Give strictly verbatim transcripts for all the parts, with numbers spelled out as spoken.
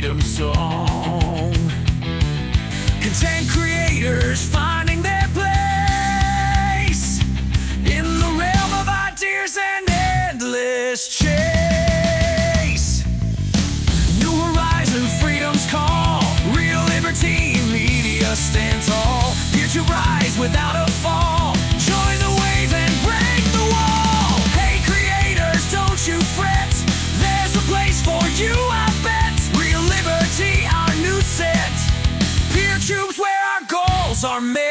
freedom song. Content creators finding their place in the realm of ideas and endless chase. New horizon, freedom's call. Real liberty, media stand tall. Here to rise without a fall. Join the wave and break the wall. Hey creators, don't you fret. There's a place for you, I bet. Real liberty, our new set. Peer tubes where our goals are met.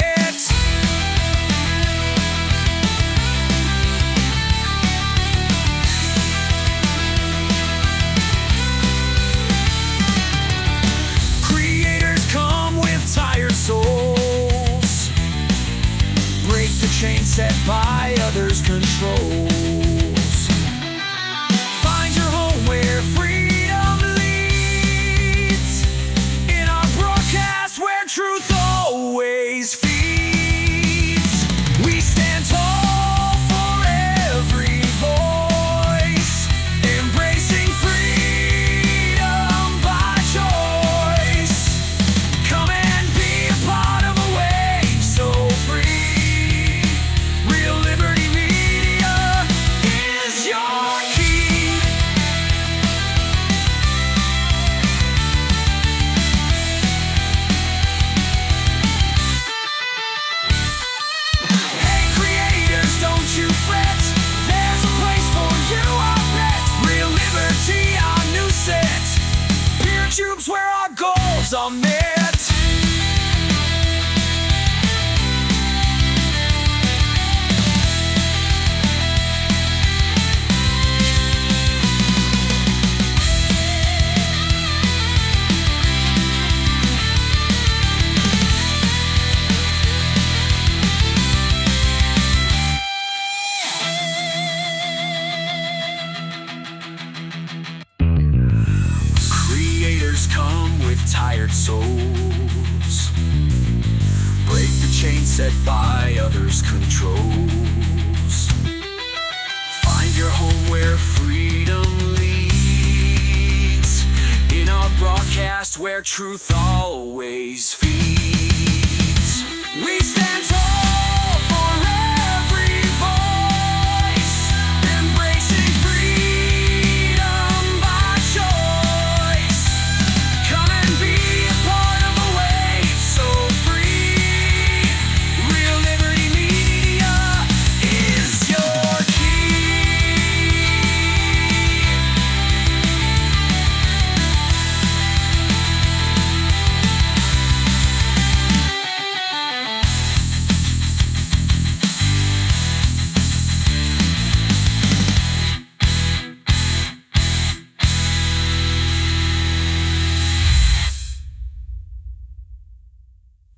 Creators come with tired souls. Break the chain set by others' controls. Find your home where freedom leads. In our broadcast where truth always feeds. We stand tall for every voice, embracing freedom by choice. Come and be a part of a wave so free. Real Liberty Media is your key. Hey creators, don't you fret. There's a place for you, I bet. Real liberty, our new set. Peer tubes where our goals are met. Creators come with tired souls. Break the chain set by others' controls. Find your home where freedom leads. In our broadcast where truth always feeds. We stand tall.